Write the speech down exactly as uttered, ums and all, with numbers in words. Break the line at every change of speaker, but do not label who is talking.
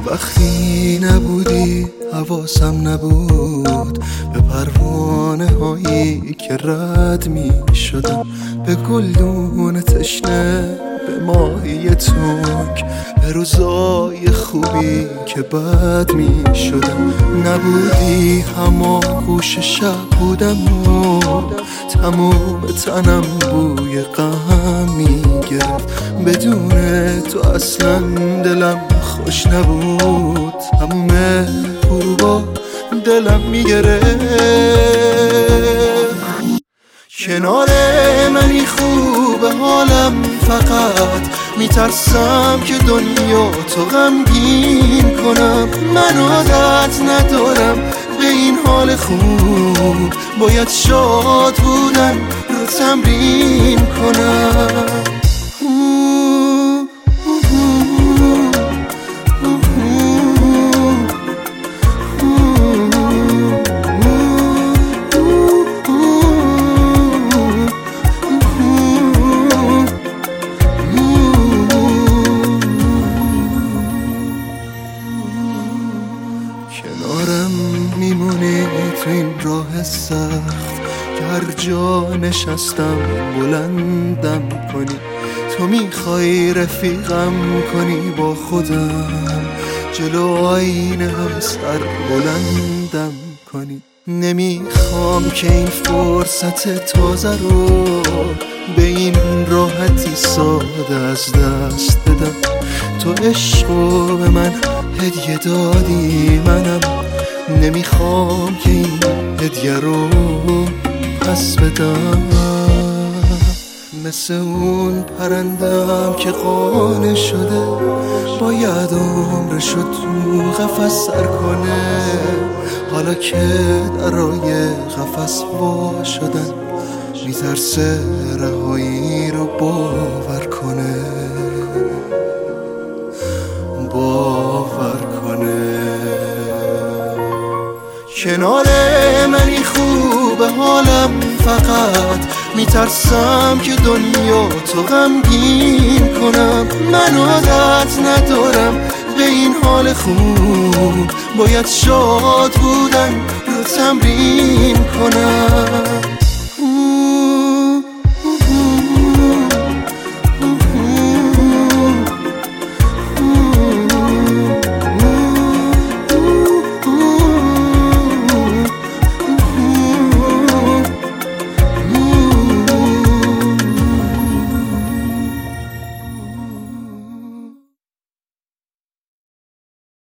وقتی نبودی حواسم نبود به پروانه هایی که رد می شدم، به گلدون تشنه، به ماهی تنگ، به روزای خوبی که بد می شدم. نبودی همان گوش شب بودم و تموم تنم بوی غم می گرفت. بدون تو اصلا دلم خوش نبود، تموم غروبا دلم می گرفت. کنار منی خوبه حالم، فقط میترسم که دنیا تو غمگین کنم. من عادت ندارم به این حال خوب، باید شاد بودن رو تمرین کنم. کنارم میمونی تو این راه سخت که هر جا نشستم بلندم کنی. تو میخوای رفیقم کنی با خودم، جلو آینه هم سر بلندم کنی. نمیخوام که این فرصت تازه رو به این راحتی ساده از دست بدم. تو عشقو به من هدیه دادی، منم نمیخوام که این هدیه رو پس بدم. مثل اون پرندم که قانع شده، باید عمرشو تو قفس سر کنه. حالا که درای قفس وا شدن، میترسه رهایی رو باور کنه، باور کنه. کنار منی خوبه حالم، فقط میترسم که دنیا تو غمگین کنم. من عادت ندارم به این حال خوب، باید شاد بودن رو تمرین کنم.